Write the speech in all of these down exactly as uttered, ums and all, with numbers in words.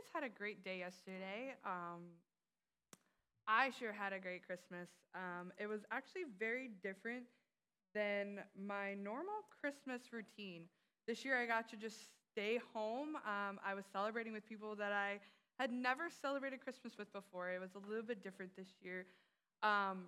guys had a great day yesterday. Um, I sure had a great Christmas. Um, it was actually very different than my normal Christmas routine. This year I got to just stay home. Um, I was celebrating with people that I had never celebrated Christmas with before. It was a little bit different this year. Um,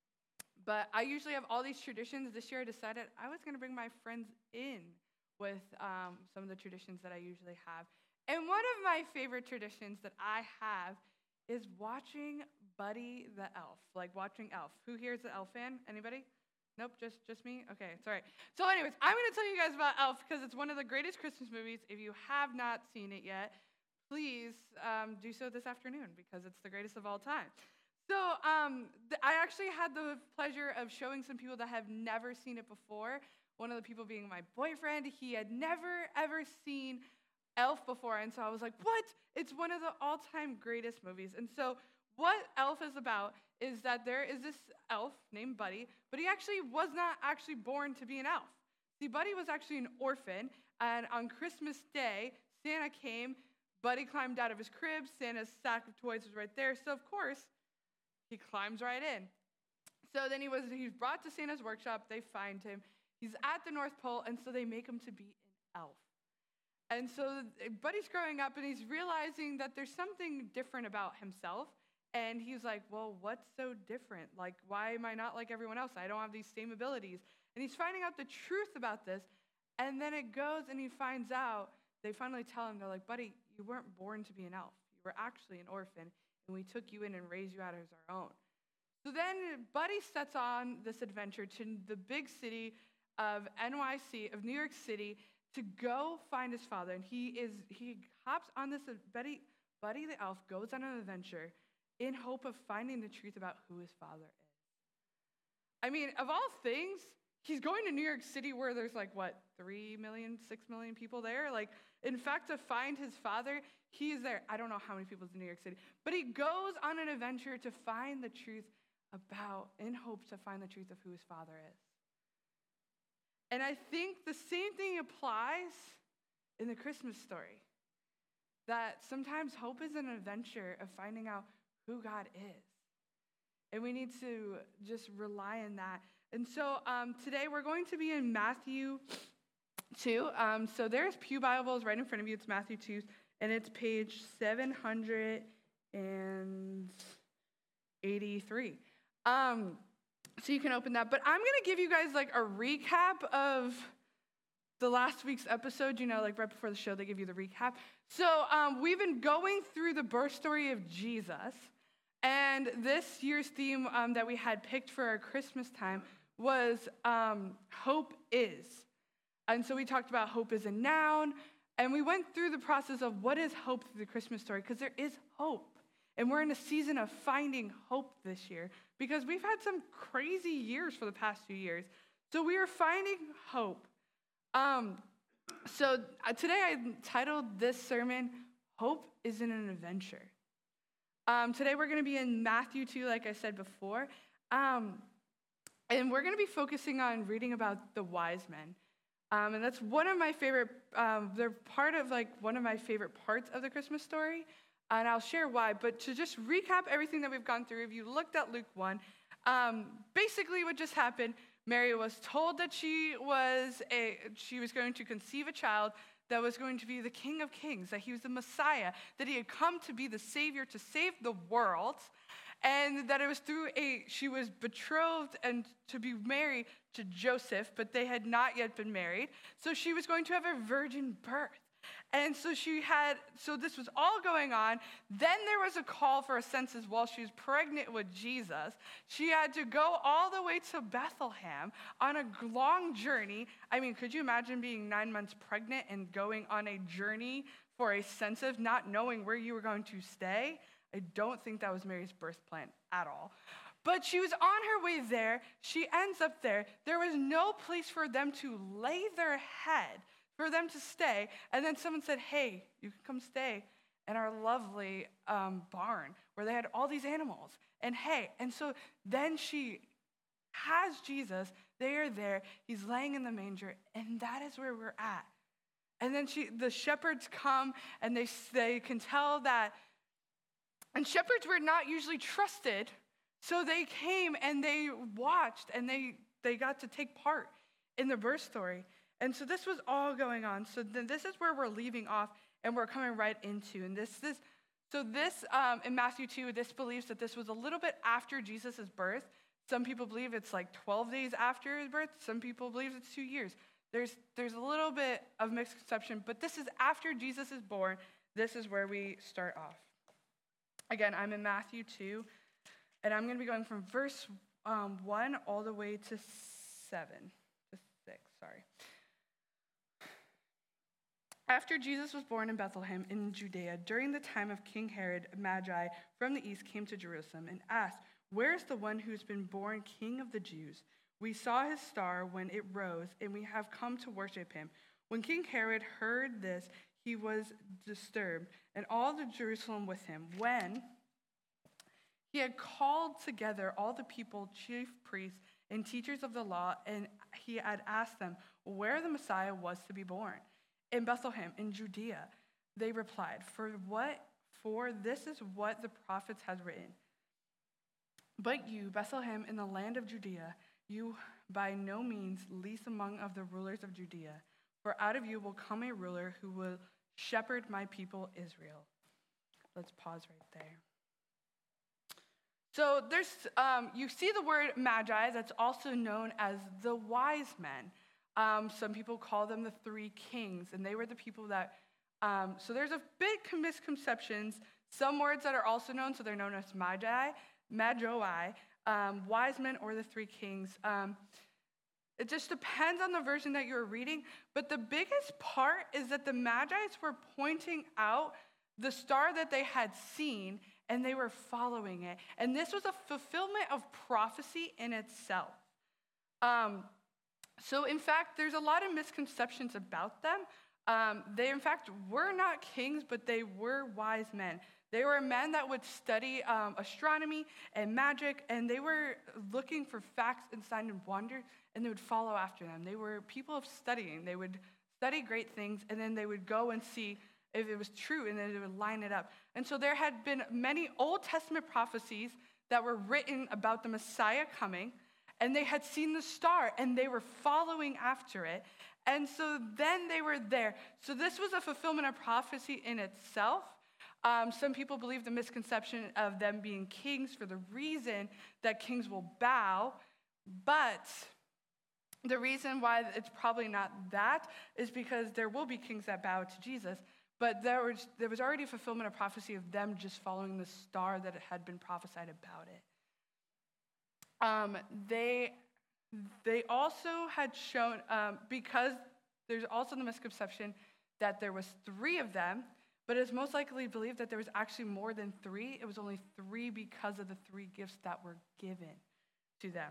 but I usually have all these traditions. This year I decided I was going to bring my friends in with um, some of the traditions that I usually have. And one of my favorite traditions that I have is watching Buddy the Elf, like watching Elf. Who here is an Elf fan? Anybody? Nope, just just me? Okay, it's all right. So anyways, I'm going to tell you guys about Elf because it's one of the greatest Christmas movies. If you have not seen it yet, please um, do so this afternoon because it's the greatest of all time. So um, th- I actually had the pleasure of showing some people that have never seen it before. One of the people being my boyfriend. He had never, ever seen Elf before, and so I was like, what? It's one of the all-time greatest movies. And so what Elf is about is that there is this elf named Buddy, but he actually was not actually born to be an elf. See, Buddy was actually an orphan, and on Christmas Day, Santa came, Buddy climbed out of his crib, Santa's sack of toys was right there, so of course, he climbs right in. So then he was he's brought to Santa's workshop, they find him, he's at the North Pole, and so they make him to be an elf. And so Buddy's growing up, and he's realizing that there's something different about himself. And he's like, well, what's so different? Like, why am I not like everyone else? I don't have these same abilities. And he's finding out the truth about this. And then it goes, and he finds out, they finally tell him, they're like, Buddy, you weren't born to be an elf. You were actually an orphan, and we took you in and raised you out as our own. So then Buddy sets on this adventure to the big city of N Y C, of New York City, to go find his father. And he is he hops on this, Buddy, Buddy the elf goes on an adventure in hope of finding the truth about who his father is. I mean, of all things, he's going to New York City where there's like, what, three million, six million people there? Like, in fact, to find his father, he is there. I don't know how many people is in New York City, but he goes on an adventure to find the truth about, in hopes to find the truth of who his father is. And I think the same thing applies in the Christmas story, that sometimes hope is an adventure of finding out who God is. And we need to just rely on that. And so um, today we're going to be in Matthew two. Um, so there's Pew Bibles right in front of you. It's Matthew two, and it's page seven hundred eighty-three. Um, so you can open that. But I'm going to give you guys like a recap of the last week's episode. You know, like right before the show, they give you the recap. So um, we've been going through the birth story of Jesus. And this year's theme um, that we had picked for our Christmas time was um, Hope Is. And so we talked about hope is a noun, and we went through the process of what is hope through the Christmas story, because there is hope. And we're in a season of finding hope this year, because we've had some crazy years for the past few years. So we are finding hope. Um, so uh, today I titled this sermon, Hope Isn't an Adventure. Um, today we're going to be in Matthew two, like I said before, um, and we're going to be focusing on reading about the wise men, um, and that's one of my favorite. Um, they're part of like one of my favorite parts of the Christmas story, and I'll share why. But to just recap everything that we've gone through, if you looked at Luke one, um, basically what just happened: Mary was told that she was a she was going to conceive a child that was going to be the King of Kings, that he was the Messiah, that he had come to be the Savior to save the world, and that it was through a, she was betrothed and to be married to Joseph, but they had not yet been married, so she was going to have a virgin birth. And so she had, so this was all going on. Then there was a call for a census while she was pregnant with Jesus. She had to go all the way to Bethlehem on a long journey. I mean, could you imagine being nine months pregnant and going on a journey for a census, not knowing where you were going to stay? I don't think that was Mary's birth plan at all. But she was on her way there. She ends up there. There was no place for them to lay their head, for them to stay. And then someone said, hey, you can come stay in our lovely um, barn where they had all these animals. And hey, and so then she has Jesus. They are there. He's laying in the manger. And that is where we're at. And then she, the shepherds come, and they, they can tell that, and shepherds were not usually trusted, so they came and they watched, and they, they got to take part in the birth story. And so this was all going on. So then this is where we're leaving off, and we're coming right into. And this, this so this, um, in Matthew two, this believes that this was a little bit after Jesus' birth. Some people believe it's like twelve days after his birth. Some people believe it's two years. There's, there's a little bit of misconception, but this is after Jesus is born. This is where we start off. Again, I'm in Matthew two, and I'm going to be going from verse um, one all the way to seven, to six, sorry. After Jesus was born in Bethlehem in Judea, during the time of King Herod, Magi from the east came to Jerusalem and asked, "Where is the one who's been born King of the Jews? We saw his star when it rose, and we have come to worship him." When King Herod heard this, he was disturbed, and all the Jerusalem with him. When he had called together all the people, chief priests, and teachers of the law, and he had asked them where the Messiah was to be born. "In Bethlehem, in Judea," they replied, "For what? For this is what the prophets has written. But you, Bethlehem, in the land of Judea, you by no means least among of the rulers of Judea, for out of you will come a ruler who will shepherd my people Israel." Let's pause right there. So there's, um, you see the word magi, that's also known as the wise men. Um, some people call them the three kings, and they were the people that, um, so there's a big misconceptions. Some words that are also known, so they're known as magi, magoi, um, wise men, or the three kings. Um, it just depends on the version that you're reading, but the biggest part is that the magi's were pointing out the star that they had seen, and they were following it. And this was a fulfillment of prophecy in itself. Um, So, in fact, there's a lot of misconceptions about them. Um, they, in fact, were not kings, but they were wise men. They were men that would study um, astronomy and magic, and they were looking for facts and signs and wonders, and they would follow after them. They were people of studying. They would study great things, and then they would go and see if it was true, and then they would line it up. And so there had been many Old Testament prophecies that were written about the Messiah coming, and they had seen the star, and they were following after it. And so then they were there. So this was a fulfillment of prophecy in itself. Um, some people believe the misconception of them being kings for the reason that kings will bow. But the reason why it's probably not that is because there will be kings that bow to Jesus. But there was, there was already a fulfillment of prophecy of them just following the star that had been prophesied about it. Um, they, they also had shown, um, because there's also the misconception that there was three of them, but it's most likely believed that there was actually more than three. It was only three because of the three gifts that were given to them.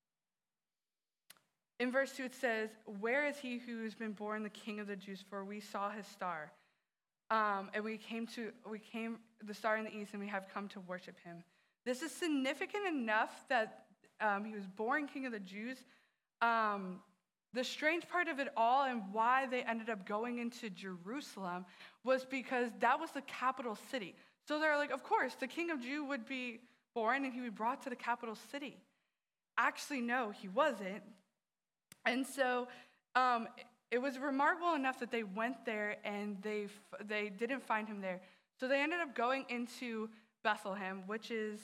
In verse two, it says, "Where is he who has been born the King of the Jews? For we saw his star, um, and we came to we came the star in the east, and we have come to worship him." This is significant enough that Um, he was born King of the Jews. Um, the strange part of it all and why they ended up going into Jerusalem was because that was the capital city. So they're like, of course, the King of Jew would be born and he would be brought to the capital city. Actually, no, he wasn't. And so um, it was remarkable enough that they went there and they they didn't find him there. So they ended up going into Bethlehem, which is...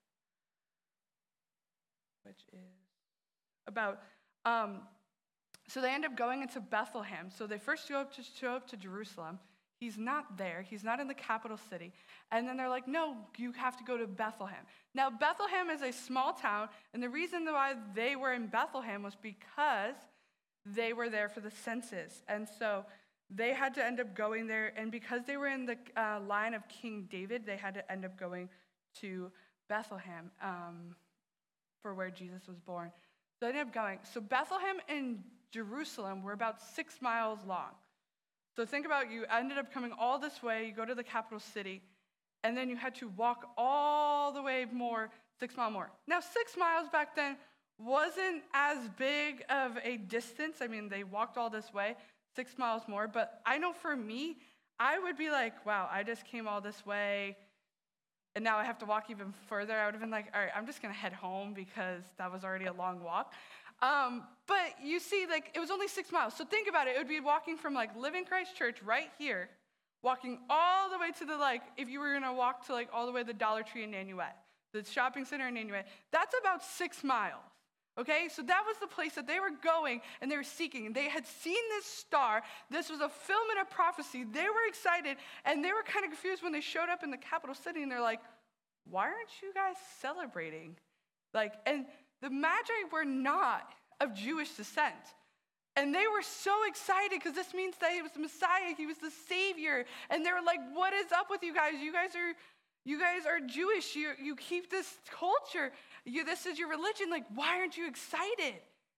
which is about, um, so they end up going into Bethlehem. So they first show up to show up to Jerusalem. He's not there. He's not in the capital city. And then they're like, no, you have to go to Bethlehem. Now, Bethlehem is a small town, and the reason why they were in Bethlehem was because they were there for the census. And so they had to end up going there, and because they were in the uh, line of King David, they had to end up going to Bethlehem um, for where Jesus was born. So they ended up going. So Bethlehem and Jerusalem were about six miles long. So think about, you ended up coming all this way, you go to the capital city, and then you had to walk all the way more, six miles more. Now, six miles back then wasn't as big of a distance. I mean, they walked all this way. six miles more. But I know for me, I would be like, wow, I just came all this way, and now I have to walk even further. I would have been like, all right, I'm just going to head home because that was already a long walk. Um, but you see, like, it was only six miles. So think about it. It would be walking from, like, Living Christ Church right here, walking all the way to the, like, if you were going to walk to, like, all the way to the Dollar Tree in Nanuet, the shopping center in Nanuet, that's about six miles. Okay, so that was the place that they were going and they were seeking. They had seen this star. This was a fulfillment of prophecy. They were excited and they were kind of confused when they showed up in the capital city and they're like, why aren't you guys celebrating? Like, and the Magi were not of Jewish descent. And they were so excited because this means that he was the Messiah. He was the Savior. And they were like, what is up with you guys? You guys are You guys are Jewish. You, you keep this culture. You, this is your religion. Like, why aren't you excited?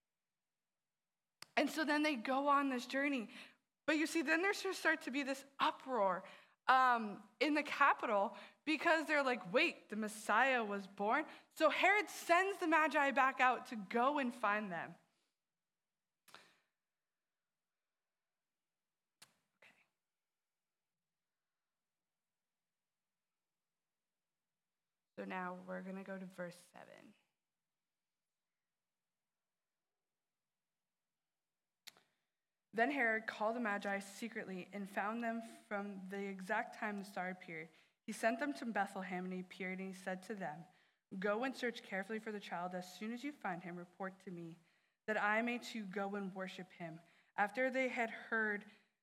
And so then they go on this journey. But you see, then there starts to be this uproar um, in the capital because they're like, wait, the Messiah was born? So Herod sends the Magi back out to go and find them. So now we're going to go to verse seven. Then Herod called the Magi secretly and found them from the exact time the star appeared. He sent them to Bethlehem, and he appeared, and he said to them, go and search carefully for the child. As soon as you find him, report to me, that I may too go and worship him. After they had heard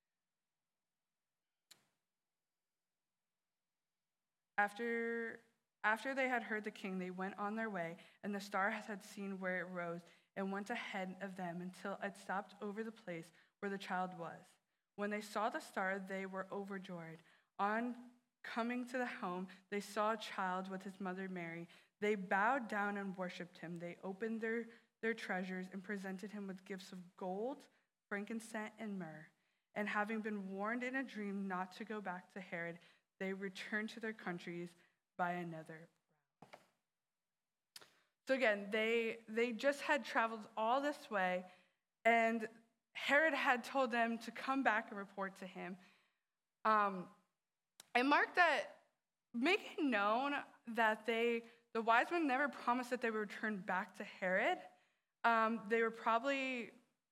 After... After they had heard the king, they went on their way, and the star had seen where it rose and went ahead of them until it stopped over the place where the child was. When they saw the star, they were overjoyed. On coming to the home, they saw a child with his mother Mary. They bowed down and worshipped him. They opened their, their treasures and presented him with gifts of gold, frankincense, and myrrh. And having been warned in a dream not to go back to Herod, they returned to their countries by another route. So again, they they just had traveled all this way, and Herod had told them to come back and report to him. Um, and mark that, making known that they, the wise men never promised that they would return back to Herod. Um, they were probably,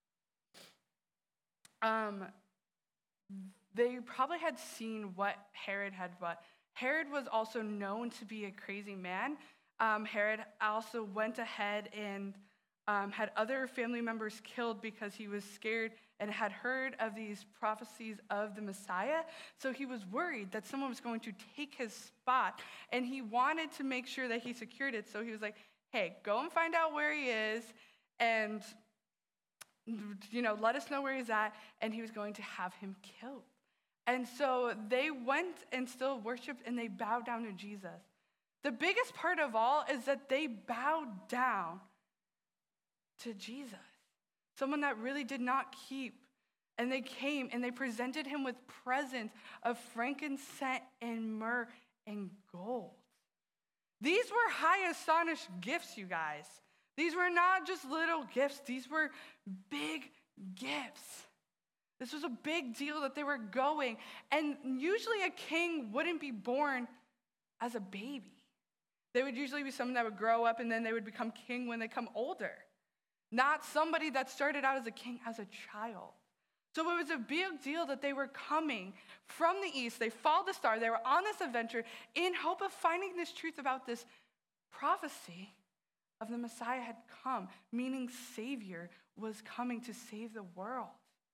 um, they probably had seen what Herod had what. Herod was also known to be a crazy man. Um, Herod also went ahead and um, had other family members killed because he was scared and had heard of these prophecies of the Messiah. So he was worried that someone was going to take his spot, and he wanted to make sure that he secured it. So he was like, hey, go and find out where he is, and you know, let us know where he's at, and he was going to have him killed. And so they went and still worshiped, and they bowed down to Jesus. The biggest part of all is that they bowed down to Jesus, someone that really did not keep. And they came and they presented him with presents of frankincense and myrrh and gold. These were high astonished gifts, you guys. These were not just little gifts. These were big gifts. This was a big deal that they were going. And usually a king wouldn't be born as a baby. They would usually be someone that would grow up and then they would become king when they come older. Not somebody that started out as a king as a child. So it was a big deal that they were coming from the east. They followed the star. They were on this adventure in hope of finding this truth about this prophecy of the Messiah had come, meaning Savior was coming to save the world.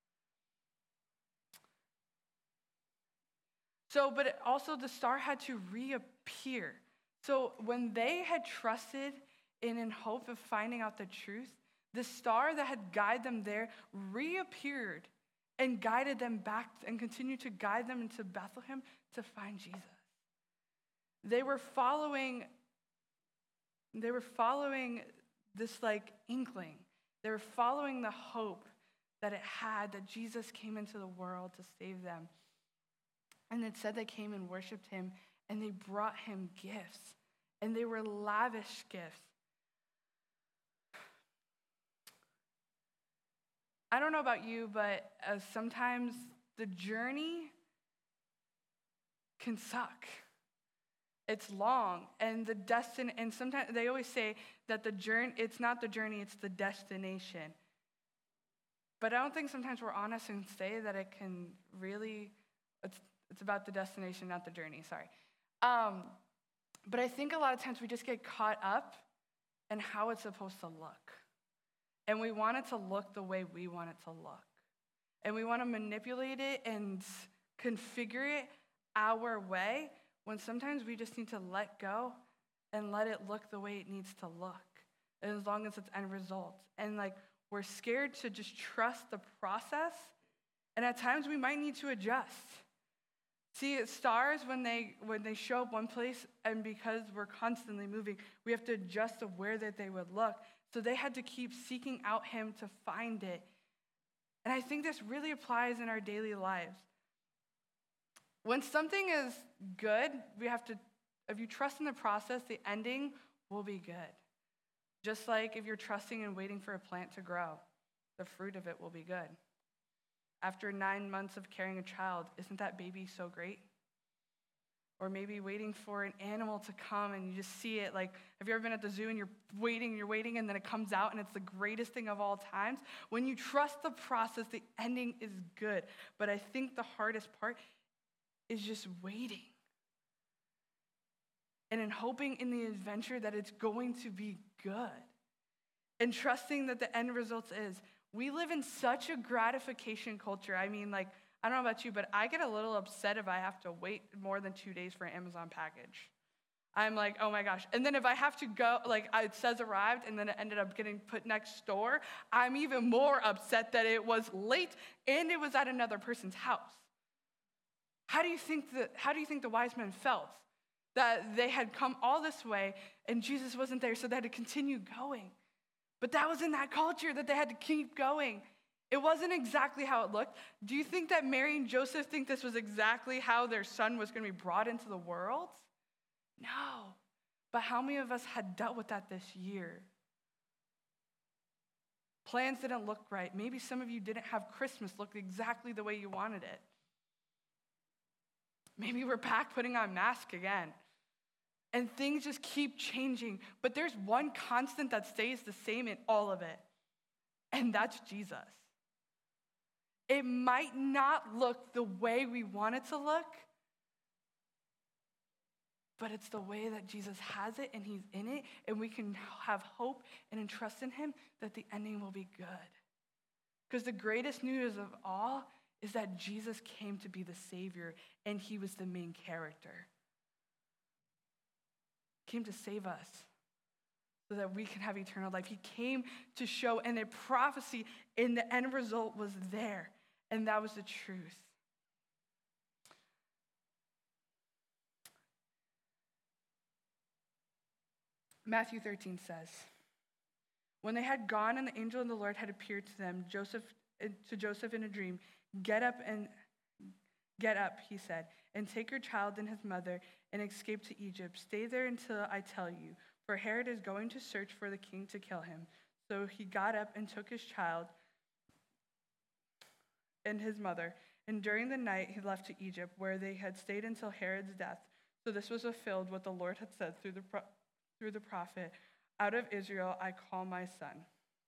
So, but it also the star had to reappear. So when they had trusted and in hope of finding out the truth, the star that had guided them there reappeared and guided them back and continued to guide them into Bethlehem to find Jesus. They were following, they were following this like inkling. They were following the hope that it had that Jesus came into the world to save them. And it said they came and worshiped him, and they brought him gifts, and they were lavish gifts. I don't know about you, but uh, sometimes the journey can suck. It's long, and the destin and sometimes they always say that the journey, it's not the journey, it's the destination. But I don't think sometimes we're honest and say that it can really, it's it's about the destination, not the journey, sorry. Um, but I think a lot of times we just get caught up in how it's supposed to look. And we want it to look the way we want it to look. And we want to manipulate it and configure it our way, when sometimes we just need to let go and let it look the way it needs to look, and as long as it's end results. And like, we're scared to just trust the process, and at times we might need to adjust. See, stars, when they when they show up one place, and because we're constantly moving, we have to adjust to where that they would look. So they had to keep seeking out him to find it. And I think this really applies in our daily lives. When something is good, we have to, if you trust in the process, the ending will be good. Just like if you're trusting and waiting for a plant to grow, the fruit of it will be good. After nine months of carrying a child, isn't that baby so great? Or maybe waiting for an animal to come and you just see it. Like, have you ever been at the zoo and you're waiting, you're waiting, and then it comes out and it's the greatest thing of all times? When you trust the process, the ending is good. But I think the hardest part is just waiting. And in hoping in the adventure that it's going to be good. And trusting that the end result is, we live in such a gratification culture. I mean, like, I don't know about you, but I get a little upset if I have to wait more than two days for an Amazon package. I'm like, oh my gosh. And then if I have to go, like it says arrived and then it ended up getting put next door, I'm even more upset that it was late and it was at another person's house. How do you think the, how do you think the wise men felt? That they had come all this way and Jesus wasn't there, so they had to continue going. But that was in that culture that they had to keep going. It wasn't exactly how it looked. Do you think that Mary and Joseph think this was exactly how their son was going to be brought into the world? No. But how many of us had dealt with that this year? Plans didn't look right. Maybe some of you didn't have Christmas look exactly the way you wanted it. Maybe we're back putting on masks again. And things just keep changing. But there's one constant that stays the same in all of it. And that's Jesus. It might not look the way we want it to look, but it's the way that Jesus has it and he's in it, and we can have hope and trust in him that the ending will be good. Because the greatest news of all is that Jesus came to be the Savior, and he was the main character. He came to save us so that we can have eternal life. He came to show, and a prophecy in the end result was there, and that was the truth. Matthew thirteen says, when they had gone and the angel of the Lord had appeared to them, Joseph to Joseph in a dream, get up and get up, he said, and take your child and his mother and escape to Egypt. Stay there until I tell you, for Herod is going to search for the king to kill him. So he got up and took his child and his mother, and during the night he left to Egypt, where they had stayed until Herod's death. So this was fulfilled what the Lord had said through the pro- through the prophet, out of Israel I call my son.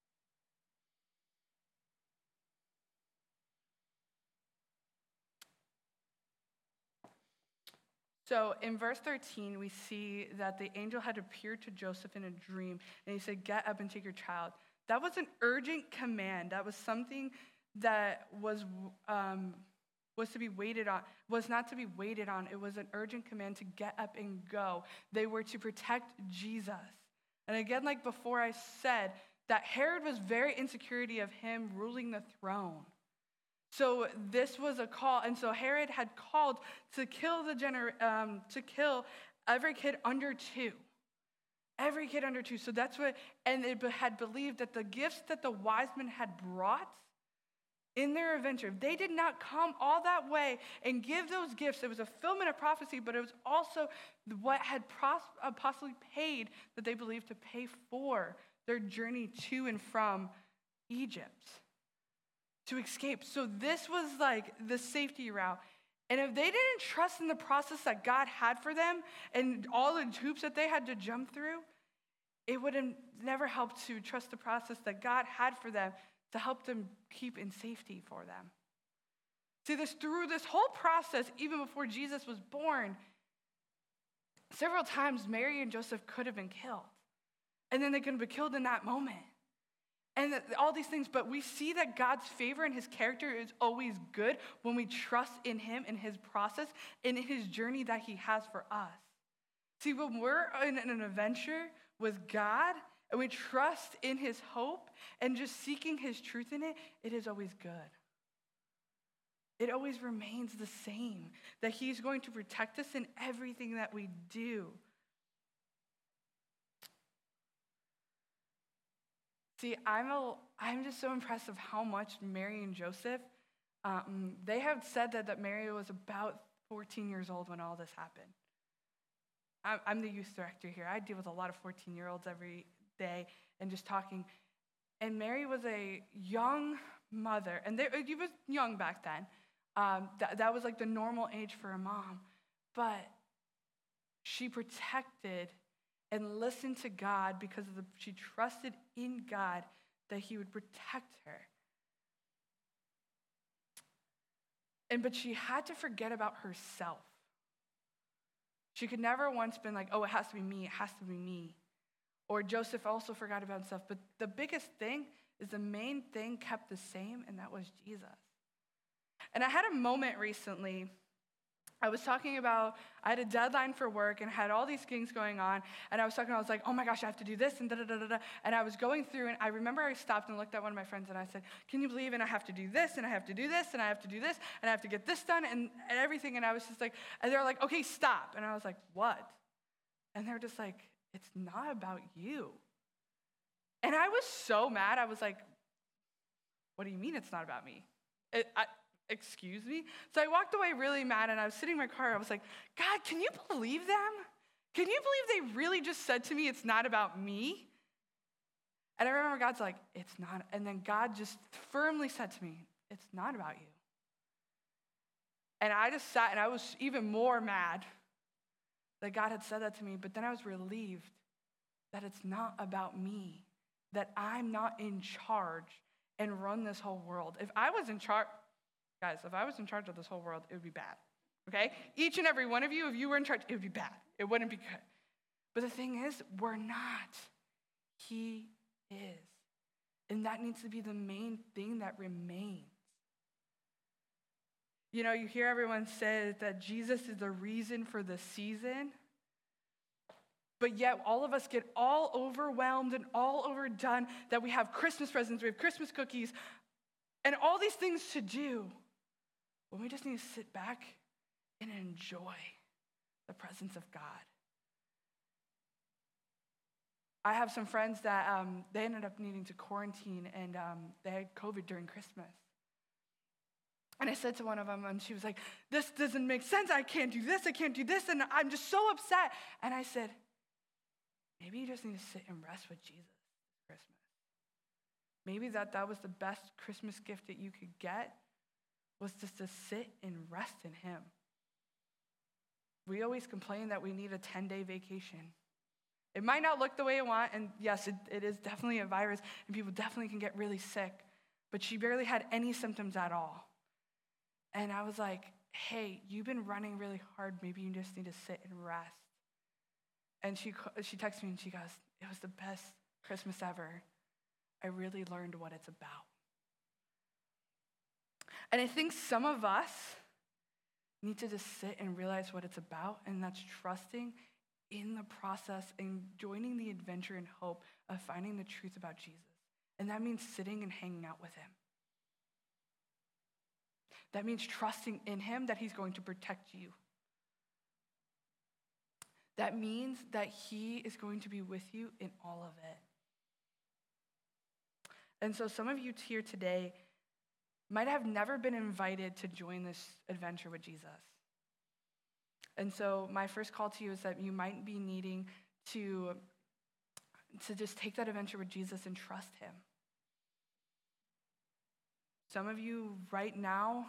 So in verse thirteen, we see that the angel had appeared to Joseph in a dream, and he said, get up and take your child. That was an urgent command. That was something that was um, was to be waited on, was not to be waited on. It was an urgent command to get up and go. They were to protect Jesus. And again, like before I said, that Herod was very insecure of him ruling the throne. So this was a call, and so Herod had called to kill the gener- um, to kill every kid under two. Every kid under two. So that's what, and it had believed that the gifts that the wise men had brought in their adventure, if they did not come all that way and give those gifts, it was a fulfillment of prophecy, but it was also what had pros- uh, possibly paid that they believed to pay for their journey to and from Egypt. to escape. So this was like the safety route. And if they didn't trust in the process that God had for them and all the hoops that they had to jump through, it would have never helped to trust the process that God had for them to help them keep in safety for them. See, this through this whole process, even before Jesus was born, several times Mary and Joseph could have been killed. And then they could have been killed in that moment. And all these things, but we see that God's favor and his character is always good when we trust in him and his process and in his journey that he has for us. See, when we're in an adventure with God and we trust in his hope and just seeking his truth in it, it is always good. It always remains the same, that he's going to protect us in everything that we do. See, I'm, a, I'm just so impressed of how much Mary and Joseph, um, they have said that, that Mary was about fourteen years old when all this happened. I'm, I'm the youth director here. I deal with a lot of fourteen-year-olds every day and just talking. And Mary was a young mother, and they, she was young back then. Um, that, that was like the normal age for a mom. But she protected and listened to God because of the, she trusted in God that he would protect her. And but she had to forget about herself. She could never once been like, oh, it has to be me, it has to be me. Or Joseph also forgot about himself. But the biggest thing is the main thing kept the same, and that was Jesus. And I had a moment recently. I was talking about, I had a deadline for work and had all these things going on. And I was talking, I was like, oh my gosh, I have to do this and da da da da da. And I was going through, and I remember I stopped and looked at one of my friends and I said, can you believe it? And I have to do this and I have to do this and I have to do this and I have to get this done and, and everything. And I was just like, and they're like, okay, stop. And I was like, what? And they're just like, it's not about you. And I was so mad. I was like, what do you mean it's not about me? It, I, Excuse me? So I walked away really mad, and I was sitting in my car. I was like, God, can you believe them? Can you believe they really just said to me, it's not about me? And I remember God's like, it's not. And then God just firmly said to me, it's not about you. And I just sat, and I was even more mad that God had said that to me. But then I was relieved that it's not about me, that I'm not in charge and run this whole world. If I was in charge, Guys, if I was in charge of this whole world, it would be bad, okay? Each and every one of you, if you were in charge, it would be bad. It wouldn't be good. But the thing is, we're not. He is. And that needs to be the main thing that remains. You know, you hear everyone say that Jesus is the reason for the season, but yet all of us get all overwhelmed and all overdone that we have Christmas presents, we have Christmas cookies, and all these things to do. When we just need to sit back and enjoy the presence of God. I have some friends that um, they ended up needing to quarantine, and um, they had COVID during Christmas. And I said to one of them, and she was like, this doesn't make sense. I can't do this. I can't do this. And I'm just so upset. And I said, maybe you just need to sit and rest with Jesus this Christmas. Maybe that that was the best Christmas gift that you could get, was just to sit and rest in him. We always complain that we need a ten-day vacation. It might not look the way you want, and yes, it, it is definitely a virus, and people definitely can get really sick, but she barely had any symptoms at all. And I was like, hey, you've been running really hard. Maybe you just need to sit and rest. And she, she texted me, and she goes, it was the best Christmas ever. I really learned what it's about. And I think some of us need to just sit and realize what it's about, and that's trusting in the process and joining the adventure and hope of finding the truth about Jesus. And that means sitting and hanging out with him. That means trusting in him that he's going to protect you. That means that he is going to be with you in all of it. And so some of you here today might have never been invited to join this adventure with Jesus. And so my first call to you is that you might be needing to, to just take that adventure with Jesus and trust him. Some of you right now,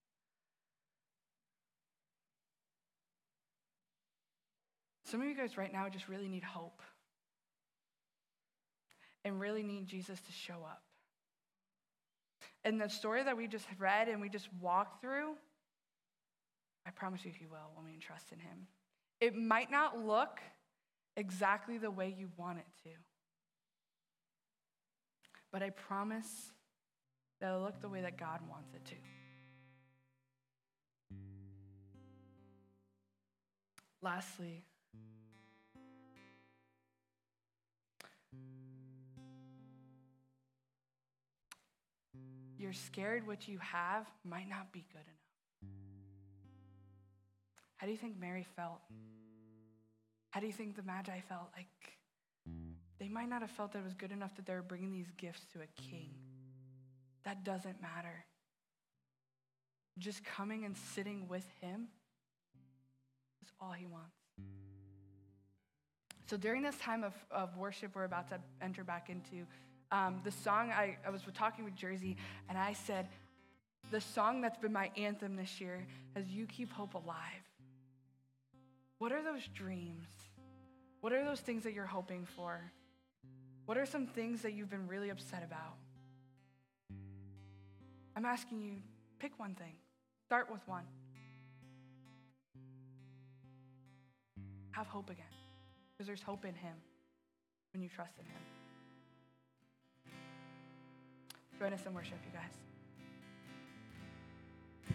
some of you guys right now just really need hope and really need Jesus to show up. And the story that we just read and we just walked through, I promise you he will when we entrust in him. It might not look exactly the way you want it to, but I promise that it'll look the way that God wants it to. Lastly, you're scared what you have might not be good enough. How do you think Mary felt? How do you think the Magi felt? Like, they might not have felt that it was good enough that they were bringing these gifts to a king. That doesn't matter. Just coming and sitting with him is all he wants. So during this time of, of worship we're about to enter back into, um, the song, I, I was talking with Jersey, and I said, the song that's been my anthem this year is You Keep Hope Alive. What are those dreams? What are those things that you're hoping for? What are some things that you've been really upset about? I'm asking you, pick one thing. Start with one. Have hope again, because there's hope in him when you trust in him. Join us in worship, you guys.